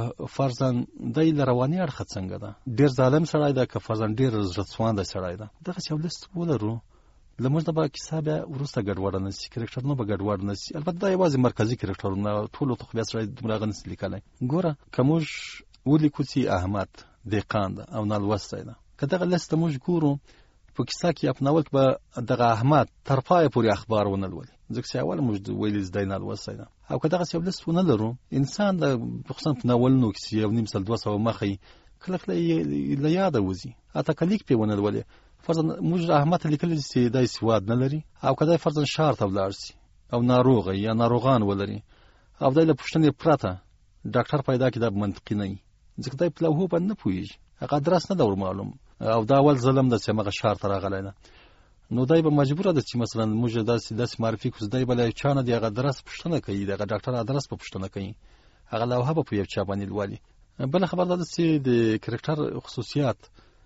فرضاً دی له رواني اړخه څنګه ده، ډېر ظالم سړی ده که فرضاً ډېر زړه سوانده سړی ده. دغسې یو لست ولرو له موږ نه به کیسه بیا وروسته ګډوډه نه شي، کرکټرونه به ګډوډ نه شي. البته دا یوازې مرکزي کرکټرونه ټولو ته خو بیا سړی دومره هغه نشي لیکلی. ګوره که موږ ولیکو چې احمد دهقان ده او نالوستی ده، که دغه لست موږ ګورو په کیسه کې په ناول کې به دغه احمد تر پایه پورې اخبار ونه لولي ځکه چې اول موږ ویلي دی نالوستی ده. او که دغسې یو لست ونه لرو انسان د خصوصا په ناولونو کې چې 1.5-2 مخه کله کله له یاده وځي، حتی که لیک پرې ونه لولې. فرضاً موږ احمد ته لیکلي چې دی سواد نه لري او که دی فرضاً ښار ته ولاړ شي او ناروغه یا ناروغان ولري او دی له پوښتنې پرته ډاکټر پیدا کړي دا به منطقي نه وي ځکه دی په لوحو باندې نه پوهېږي، هغه ادرس نه ده ورمعلوم او دا اول ظلم ده چې همغه ښار ته راغلی ده. نو دی به مجبوره ده چې مثلا موږ داسې معرفي کړو چې دی به له چا نه د هغه ادرس پوښتنه کوي، د هغه ډاکټر ادرس به پوښتنه کوي، هغه لوحه به په یو چا باندې لولي. بله خبره دا ده چې د کرکټر خصوصیات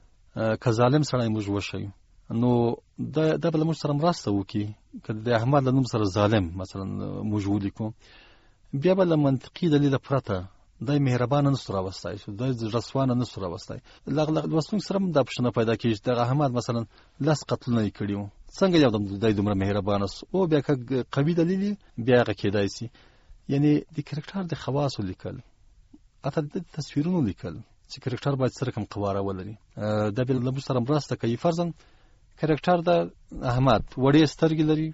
که ظالم سړی موږ وښیو نو دا به له موږ سره مرسته وکړي. که د احمد له نوم سره ظالم مثلا موږ ولیکو بیا به له منطقي دلیله پرته دای مهربان نه سره وستای شو دای رسوان نه سره وستای لوستون سره د پښنه پیدا کیږي د احمد مثلا لاس قتل نه کړیو څنګه یو دای دومره مهربان او بیا که قوی دلیلی بیا کېدای شي یعنی د کریکټر د خواص لیکل اته د تصویرونو لیکل چې کریکټر باید سره کوم قواره ولري د بل له سره مرسته کوي فرضاً کریکټر د احمد وړې سترګې لري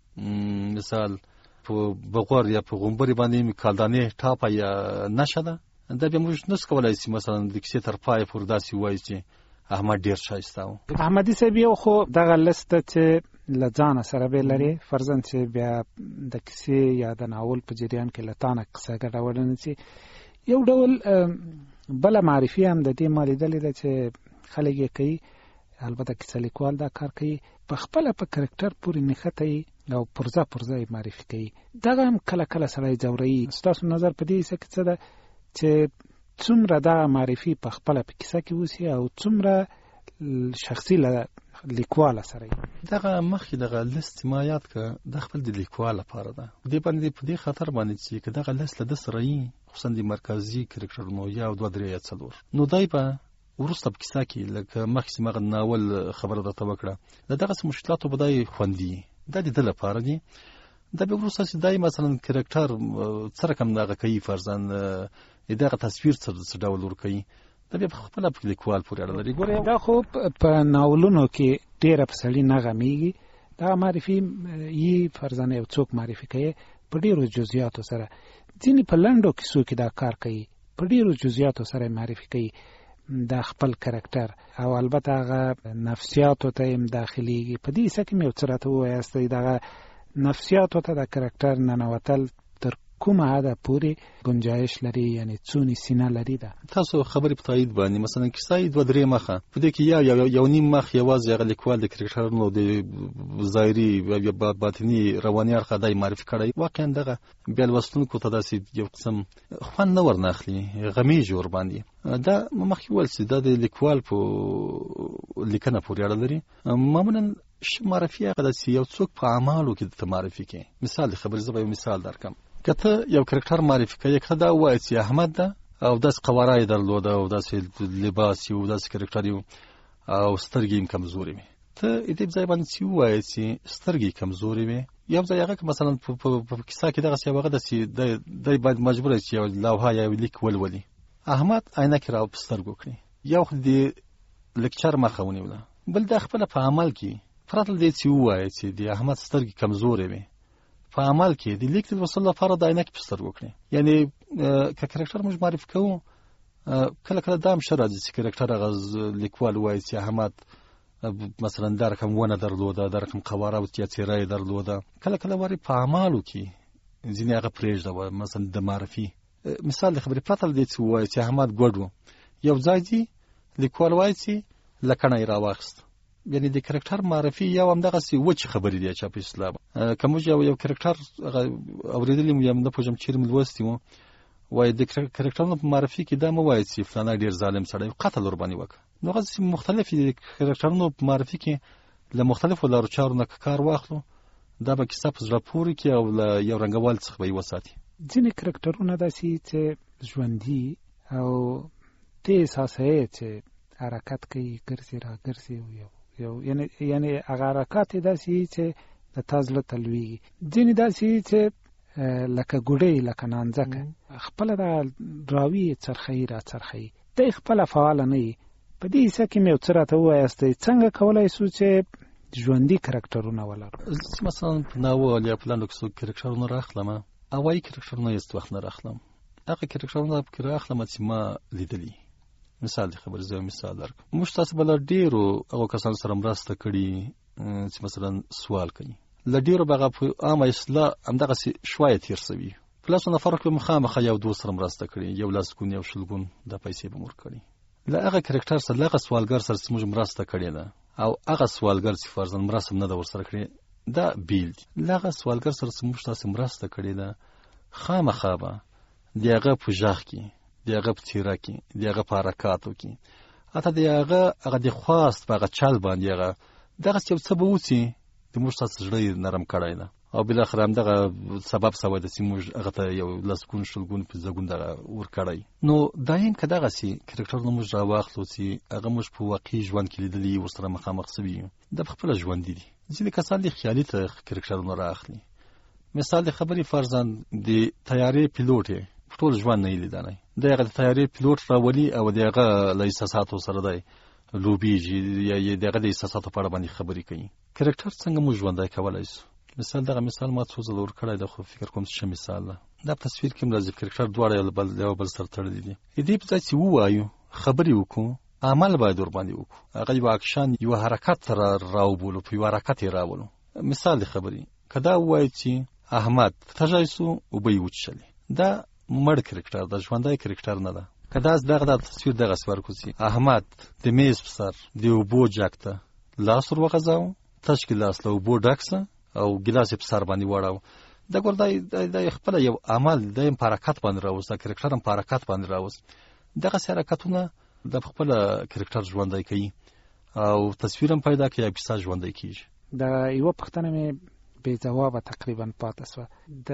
مثال په بغور یا په غومبري باندې کالدانې ټاپه یا نشه ده دا به موږ نس کولای شي مثلا د کیسې تر پای پورې داسې وایي چې احمد ډیر شایسته و. احمدي صاحب یو خو دغه لسته چې له ځانه سره به لري فرضاً چې بیا د کیسې یا د ناول په جریان کې له تانه قصه ګډوډ نه شي یو ډول بله معرفي هم د دې ما لیدلې ده چې خلک یې کوي البته کیسه لیکوال دا کار کوي په خپله په کرکټر پورې نښتی او پرزه یې معرفي کوي دغه هم کله کله سړی ځوروي. ستاسو نظر په دې څه کې څه ده چې څومره دغه معرفي په خپله په کیسه کې اوسي او څومره شخصي له لیکواله سره دغه مخکې دغه لست ما یاد که د خپل د لیکوال لپاره ده دې باندې په دې خطر باندې چې که دغه لست له ده سره یي خصوصا د مرکزي کرکټرونو یا 2 3 یا 4 نو دای په وروسته په کیسه کې لکه مخکې مغه ناول خبره درته وکړه د دغه مشکلاتو به دای خوندي دا د ده لپاره دي دا به وروسته چې دای مثلا کرکټر څه رقم دغه کوي فرضاً دغه تصویر څه ډول ورکوي دا به خپله په لیکوال پورې اړه لري. ګوره دا خو په ناولونو کې ډېره په سړي نه غمیږي دا معرفي یي فرضاً یو څوک معرفي کوي په ډېرو جزئیاتو سره ځینې په لنډو کیسو کې دا کار کوي په ډېرو جزئیاتو سره معرفي کوي د خپل کرکټر او البته هغه نفسیاتو ته هم داخليږي په دې څه کې مې څه راته وایاست دغه نفسیاتو ته د کرکټر ننوتل تر کومه حده پورې گنجایش لري یعنی څونی سینه لري ده تاسو خبرې په تایید باندې مثلا کیسه 2 3 مخه په دې کې یو نیم مخ یوازې هغه لیکوال د کرکټرونو د ظاهري یا باطنی رواني اړخ دای معرفي کړی واقعا دغه بیا لوستونکو ته داسې یو قسم خوند نه ورناخلي غمی جوړ باندې دا مخکې ول چې د لیکوال په لیکنه پورې اړه لري معمولا معرفي هغه د یو څوک په اعمالو کې د معرفي کوي. مثال خبرې زه به مثال درکم کته یو کرکټر معرفي کوي کدا وایي چې احمد ده او داس قوارای درلوده او داس لباس یو داس کرکټر یو او سترګې کمزوري وي ته دې ځای باندې چې وایي چې سترګې کمزوري وي یو ځای هغه مثلا په کیسه کې دغه څه هغه د باید مجبور شي یو لوحه یا لیک ولولي احمد عینکې راو سترګو کړی یو د لیکچر مخاوني ولا بل د خپل په عمل کې فراتل دې چې وایي چې د احمد سترګې کمزوري وي په عمل کې د لیک د وصول لپاره د عینکې په سترګو کړی یعنی که کرکټر موږ معرفي کوو کله کله دا هم شرط چې کرکټر هغه لیکوال وایي چې احمد مثلا دا رقم ونه درلوده دا رقم قواره او څیرای درلوده کله کله وری په اعمالو کې ځینې هغه پرېږده مثلا د معرفي مثال د خبرې پرته دې چې وایي چې احمد ګډو یو ځای دی لیکوال وایي چې لکنه یې راواخست یعنی د کرکټر معرفي یو هم دغه سی وچ خبرې دی چې په اسلام کوم یو کرکټر اوریدلې یم نه پوجم چیرې ملوستي مو وای د کرکټرونو په معرفي کې دا مو وایي چې فلانه ډیر ظالم سړی قتل ور باندې وک نو غوښتي مختلفې کرکټرونو په معرفي کې له مختلفو لارو چارو نه کار واخلو دا به کیسه په زړه پورې کې او یو رنګوال څخه به وساتي. ځینې کرکټرونه داسې چې ژوندي او تیز حساسه چې حرکت کوي ګرځي را ګرځي یو یعنی هغه حرکات داسې چې د تازله تلوي ځینې داسې چې لکه ګوډې لکه نانځکه خپل د راوي څرخي را څرخي د خپل فعال نه په دې څه کې مې څراته وایست څنګه کولای شو چې ژوندۍ کرکټرونه ولرو مثلا ناول یا پلان کې کرکټرونه راخلم او وايي کرکټرونه یې وخت نه راخلم هغه کرکټرونه په راخلم چې ما لیدلی مثال دی خبر زه مثال درک موږ تاسو بل ډیرو او کسان سره مرسته کړي چې مثلا سوال کوي لډیرو بغه په عامه اصلاح همدغه شويه تیر سوي پلاس نه فرق له مخامخ یو دوه سره مرسته کړي یو لاسکون یو شلګون د پیسې به مور کړي لا هغه کرکټر سره هغه سوالګر سره موږ مرسته کړي ده او هغه سوالګر چې فرضاً مرسته نه د ورسره کړي دا بیل هغه سوالګر سره موږ تاسو مرسته کړي ده خامخا به دیغه په ځخ کې دیغه په تیرا کې دیغه په حرکاتو کې اته دیغه د خواست په چل باندې هغه دغه څه به وسی د موږ تاسو زړه نرم کړای ده او بل اخر هم دغه سبب سوي د سیمو هغه ته یو لسګون شلګون په زګون دغه ور کړی. نو دایم کداغه سي کرکټر نو موږ راواخلو سي هغه موږ په واقعي ژوند کې لیدلی او سره مخامخ سوي د خپل ژوند دي. ځینې کسان د خیالي ته کرکټر نو راخلي. مثال د خبري فرضاً د طیارې پیلوټ ټول ژوند نه لیدنه دغه د طیارې پیلوټ راولي او دغه له احساساتو سره دی لوبیږي یا دغه د احساساتو په اړه باندې خبرې کوي. کرکټر څنګه موږ ژوندای کولای شو؟ مثال دغه مثال ما څو ځله ورکړی د خو فکر کوم چې مثال ده. دا تصویر کې مرزي کرکټر دواړه یو بل سره تړلي دي. دې په ځای چې وایو خبرې وکړو عمل باید ور باندې وکړو. هغه یو اکشن یو حرکت راوبولو په یو حرکت راولو. مثال د خبرې کدا وایي چې احمد تجایسو او به وچلی دا مړ کرکټر د ژوندای کرکټر نه ده. کدا دغه تصویر دغه سوار کوسي احمد د میز په سر دی وبو جاکته لاس ور وغځاو تشکیل لاس له وبو ډاکسه او ګلاس په سر باندې وړاو. دا ګوردای د خپل یو عمل د حرکت باندې راوست کرکټر هم حرکت باندې راوست. دغه حرکتونه د خپل کرکټر ژوندای کوي او تصویر هم پیدا کوي کیسه ژوندای کیږي. دا یو پښتنه مې بې جواب تقریبا پاتې سو. د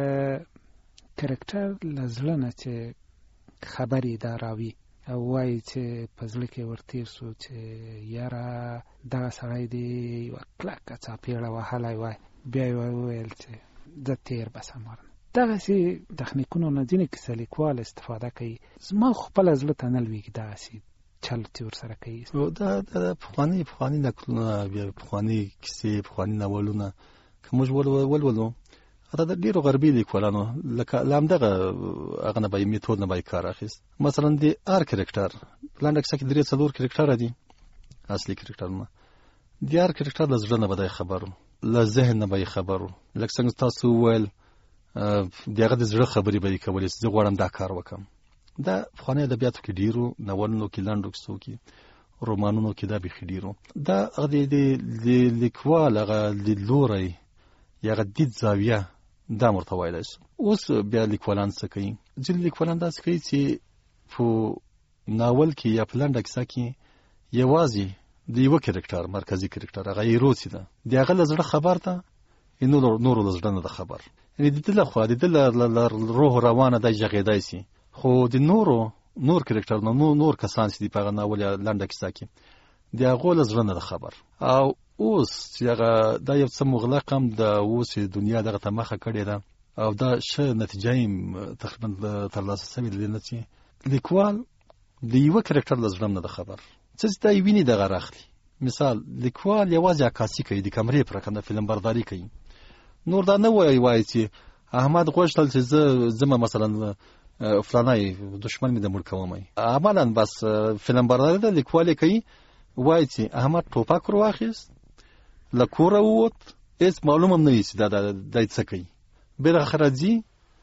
کرکټر لزلنه چې خبرې دا راوي او وایي چې په ځل کې ورتیر سو چې یاره دا سړی دی یو کلکه چاپېړه وهلی وای بیا یې وویل چې زه تیر بسم ورم. دغسې تخنیکونو نه ځینې کیسه لیکوال استفاده کوي. زما خپله زړه ته نه لوېږي دغسې چل چې ورسره کوي. دا پخواني نکلونه بیا پخواني کیسې پخواني ناولونه که موږ ولولو دا د ډیرو غربي لیکوالانو لکه لامدغه هغه نه به میتود نه به کار اخیست. مثلا د ار کرکټر پلان ډکسه کې درې څلور کرکټر دي اصلي کرکټرونه. د ار کرکټر له زړه نه به خبرو له ذهن نه به خبرو لکه څنګه تاسو ویل دغه د زړه خبرې به کولې زه غواړم دا کار وکم. دا پخواني ادبیاتو کې ډیرو ناولونو کې لنډو کیسو کې رومانونو کې دا به ډیرو دا د لیکوال هغه لیدلوري یا غدید زاویه دا مرته وایلی شو. اوس بیا لیکوالان څه کوي؟ ځینې لیکوالان داسې کوي چې په ناول کې یا په لنډه کیسه کې یوازې د یوه کرکټر مرکزي کرکټر هغه هیرو چې ده د هغه له زړه خبر ده نورو له زړه نه ده خبر. یعنې د ده له خوا د ده له روح روانه دی غږېدی سي خو د نور کرکټر نور کسان چې دي په هغه ناول یا لنډه کیسه کې د هغو له زړه نه ده خبر. او اوس چې هغه دا یو څه مغلق هم د اوس دنیا دغه ته مخه کړې ده او دا ښه نتیجه یې تقریبا ترلاسه سوې ده نه چې لیکوال د یوه کرکټر له زړه نه ده خبر. څه چې دا یې ویني دغه راخلي. مثال لیکوال یوازې عکاسي کوي د کمرې په رقم د فلم برداري کوي. نور دا نه وایي چې احمد غوښتل چې زه مثلا فلانی دشمن مې د مړ کوم. عملاً بس فلم برداري ده لیکوال یې کوي وایي چې احمد ټوپک ور واخیست له کوره ووت هېڅ معلوم هم نه وي چې دا څه کوي. بالاخره ځي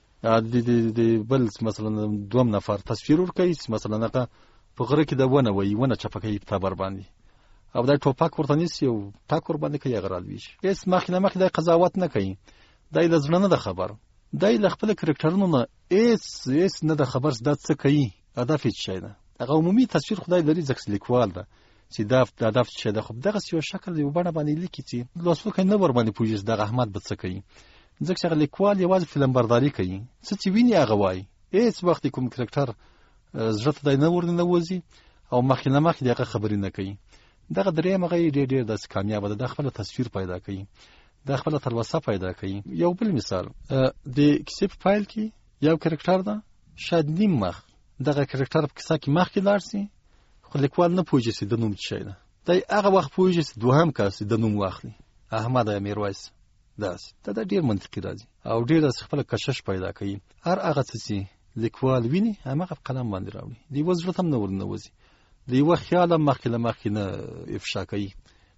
د بل مثلا دوم نفر تصویر ورکوي چې مثلا هغه په غره کې د ونه وایي ونه چپه کوي په تبر باندې او دا ټوپک ورته نیسي او ټاک ور باندې کوي هغه رالویږي. هېڅ مخکې نه مخکې دا قضاوت نه کوي. دا یې د زړه نه ده خبر. دا یې له خپل کرکټرونو نه هېڅ نه ده خبر چې دا څه کوي هدف یې څه شی ده. هغه عمومي تصویر خدای لري ځکه لیکوال ده چې دا هدف څه ده. خو دغه یو شکل یو بڼه باندې لیکي چې لوستونکی نه ور باندې پوهېږي دغه احمد به څه کوي ځکه چې هغه لیکوال یوازې فلم برداري کوي. څه چې ویني هغه وایي. هېڅ وخت کوم کرکټر زړه ته دی نه ورننوځي او مخکې نه مخکې د هغه خبرې نه کوي. دغه درېیم هغه یې ډېر داسې کامیابه ده. د خپله تصویر پیدا کوي د خپله تلوسه پیدا کوي. یو بل مثال د کیسې په پیل کې یو کرکټر ده شاید نیم مخ دغه کرکټر په کیسه کې مخکې لاړ سي خو لیکوال نه پوهېږي چې د نوم څه شی ده. دی هغه وخت پوهېږي چې دوهم کس د نوم واخلي احمد یا میرویس. داسې دا ډېر منطقي راځي او ډېر داسې خپله کشش پیدا کوي. هر هغه څه چې لیکوال ویني هماغه په قلم باندې راوړي. د یوه زړه ته هم نه ورننوځي. د یوه خیال هم مخکې له مخکې نه افشا کوي.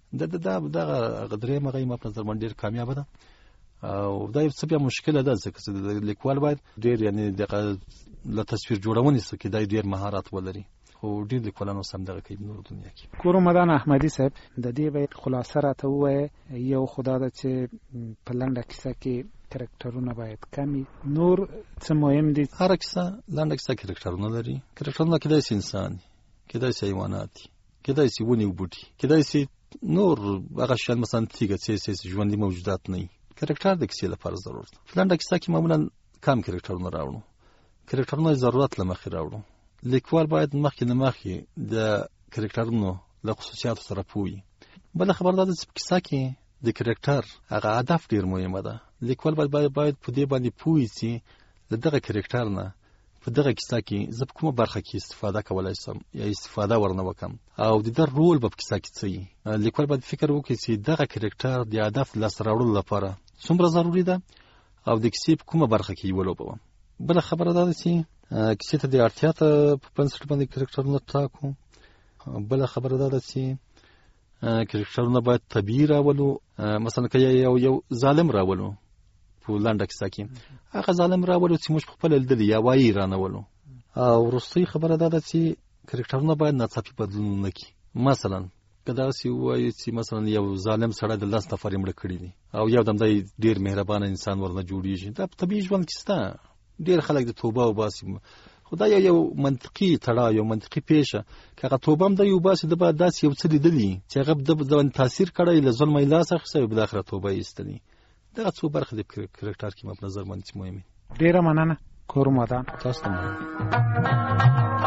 دغه درېیم هغه ما په نظر باندې ډېر کامیابه ده او دا یو څه بیا مشکله ده ځکه چې د لیکوال باید ډېر یعنې دغه له تصویر جوړونې څخه کې دا ډېر مهارت ولري خو ډېر لیکوالانو سم دغه کوي نور دنیا کې. کورمدان احمدي صاحب د دې باید خلاصه راته ووایه. یو خدا ده چې په لنډه کیسه کې کرکټرونه باید کمی نور څه مهم دي. هره کیسه لنډه کیسه کرکټرونه لري. کرکټرونه کېدای شي انسان کېدای شي حیوانات کېدای شي ونې او بوټي کېدای شي نور هغه شیان مثلا تیږه چې ژوندي موجودات نه وي کرکټر د کیسې لپاره ضرورت ده. لنډه کیسه کې معمولا کم کرکټرونه راوړو، کرکټرونه ضرورت له مخې راوړو. لیکوال باید مخکې نه مخکې د کرکټرونو له خصوصیاتو سره پوه وي. بله خبره دا ده چې په کیسه کې د کرکټر هغه هدف ډېر مهمه ده. لیکوال باید په دې باندې پوه وي چې له دغه کرکټر نه په دغه کیسه کې زه په کومه برخه کې استفاده کولی شم یا استفاده ورنه وکم او د ده رول به په کیسه کې څه وي. لیکوال باید فکر وکړي چې دغه کرکټر د هدف لاسته راوړلو لپاره څومره ضروري ده او د کیسې په کومه برخه کې یې ولوبوم. بله خبره دا ده چې کیسې ته د اړتیا ته په بنسټ باندې کرکټرونه ټاکو. بله خبره دا ده چې کرکټرونه باید طبیعي راولو. مثلا که یو ظالم راولو په لنډه کیسه کې، هغه ظالم راولو چې موږ خپله لیدلي یا وایي رانولو. او وروستۍ خبره دا ده چې کرکټرونه باید ناڅاپي بدلون نه کړي. مثلا که داسې ووایو چې مثلا یو ظالم سړی د 10 نفر یې مړه کړي دي او یو دم دی ډېر مهربانه انسان ورنه جوړېږي، دا په طبیعي ژوند کې شته. ډېر خلک د توبه وباسي، خو دا یو منطقي تړاو، یو منطقي پیشه. که هغه توبه هم دی وباسي، ده باید داسې یو څه لیدلي چې هغه د باندې تاثیر کړی، له ظلمه یې لاس اخیستی او بالاخره توبه یې ایستلې. دغه څو برخې د کرکټر کې ما په نظر باندې مهمې. ډېره مننه کور مدان. تاسو ته مننه.